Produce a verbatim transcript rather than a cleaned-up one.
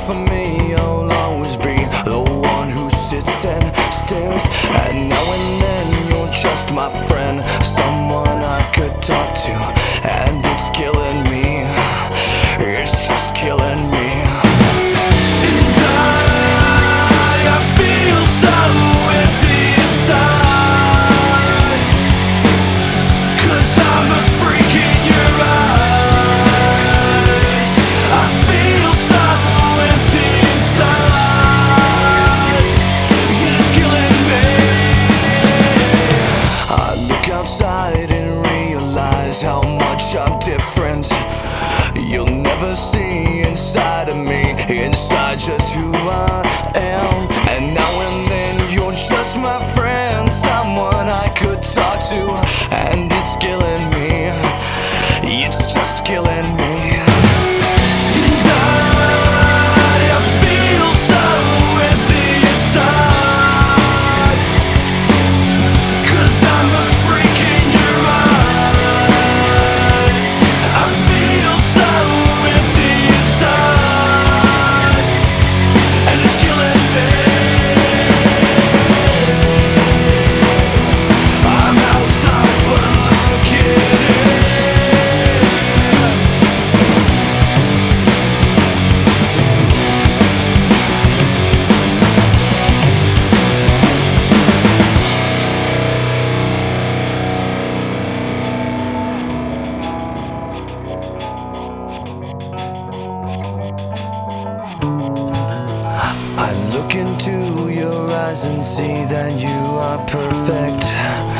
for me, you'll always be the one who sits and stares. And now and then you're just my friend, someone I could talk to. And it's killing me, it's just killing me. And I, I feel so empty inside, 'cause I'm a freak in your eyes. I feel so empty inside, and it's killing me. I look outside and realize how much I'm different. You'll never see inside of me, inside just who I am. And now and then you're just my friend, someone I could talk to. And it's killing me, it's just killing me. And I, I feel so empty inside, 'cause I'm a freak in your eyes. I feel so empty inside, and it's killing me. I'm outside but looking in. I look into your eyes and see that you are perfect.